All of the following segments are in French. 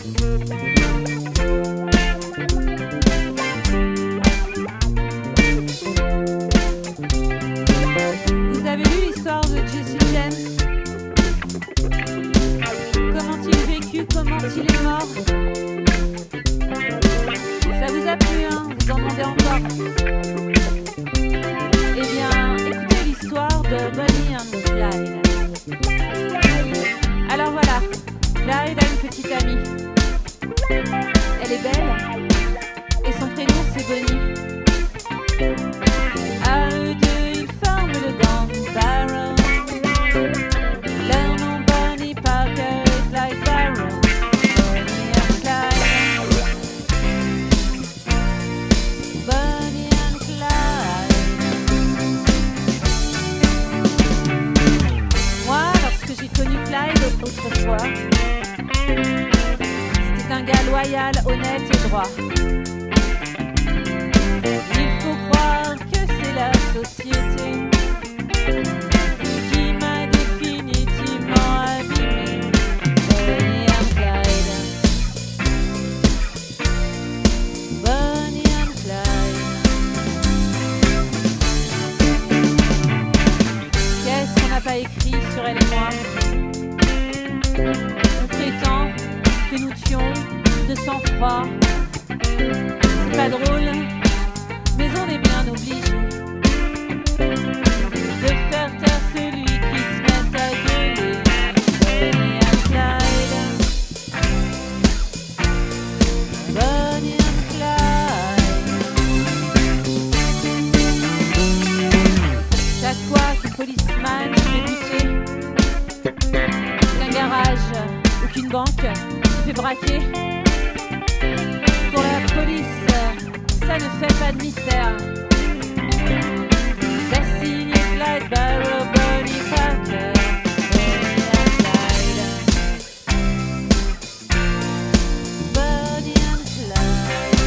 Vous avez lu l'histoire de Jesse James? Comment il vécut, comment il est mort? Ça vous a plu, hein? Vous en demandez encore? Eh bien, écoutez l'histoire de Bonnie and Clyde. Alors voilà, Clyde a une petite amie. Elle est belle et son prénom c'est Bonnie. À eux deux, ils forment le gang Barrow. Leur nom Bonnie Parker et Clyde Barrow. Bonnie and Clyde. Bonnie and Clyde. Moi, lorsque j'ai connu Clyde autrefois, c'était un gars loyal, honnête et droit. Il faut croire que c'est la société qui m'a définitivement abîmé. Bonnie and Clyde. Bonnie and Clyde. Qu'est-ce qu'on n'a pas écrit sur elle et moi? On prétend que nous tuons de sang-froid. C'est pas drôle, mais on est bien obligé de faire taire celui qui se met à gueuler. Bonnie and Clyde. Bonnie and Clyde. Chaque fois qu'un policeman se fait buter, qu'un garage ou qu'une banque se fait braquer, pour la police, ça ne fait pas de mystère. Ça signe Clyde Barrow, Bonnie Parker, Bonnie and Clyde. Bonnie and Clyde.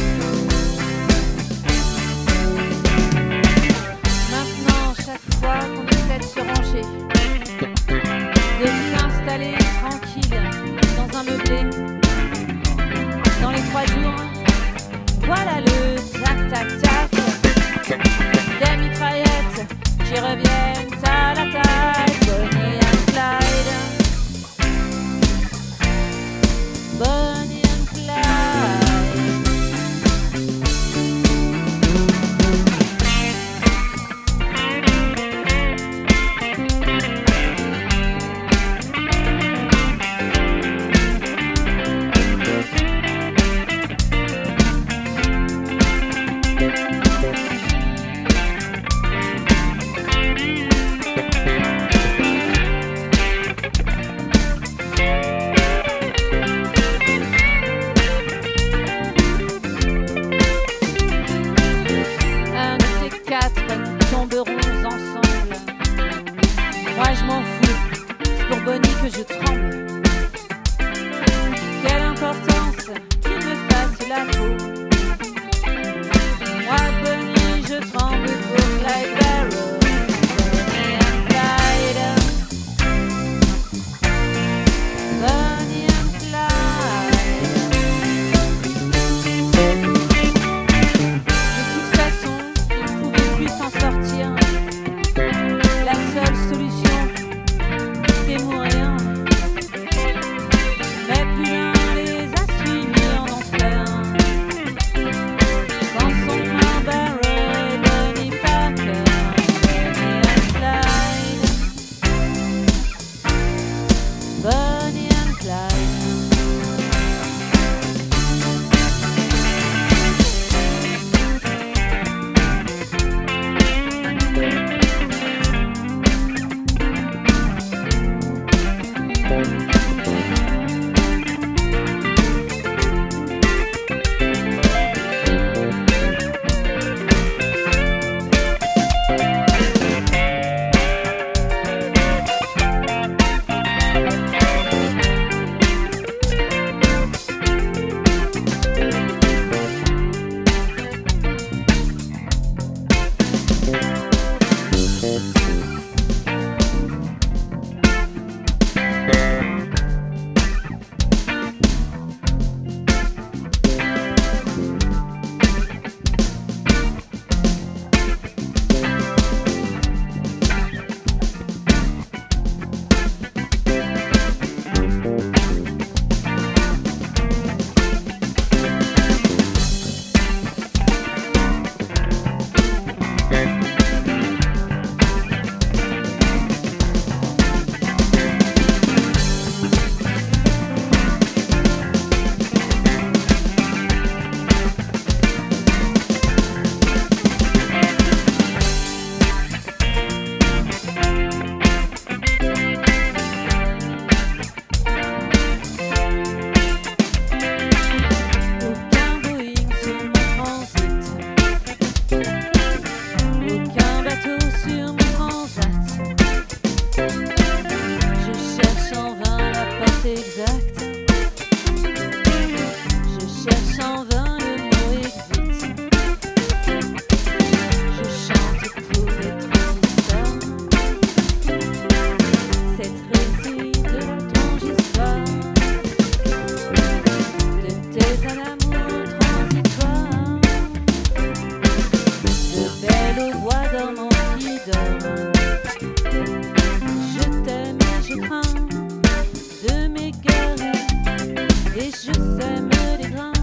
Maintenant, chaque fois qu'on essaie de se ranger, de s'installer tranquille dans un meublé, dans les 3 jours, voilà le tac-tac-tac des mitraillettes qui reviennent à l'attaque. Bonnie and Clyde. Bonnie and Clyde. Un de ces 4 tomberons ensemble. Moi je m'en fous, c'est pour Bonnie que je tremble. Quelle importance qu'il me fasse la peau. Moi Bonnie je tremble pour Clyde Barrow. Bonnie and Clyde. Bonnie and Clyde. De toute façon, il ne pouvait plus s'en sortir. La seule solution, c'était mourir. Mais plus l'un les a suivis en enfer. Dans son main Barrow et Bonnie Parker, Bonnie and Clyde. Bonnie and Clyde. exact. Je cherche en vain le mot exact. Je chante pour les transistors. Cette récit de ton histoire, de tes à l'amour transitoire, de belles voix dormantes qui dorment. Je t'aime et je crains de m'égarer, et je sème des grains.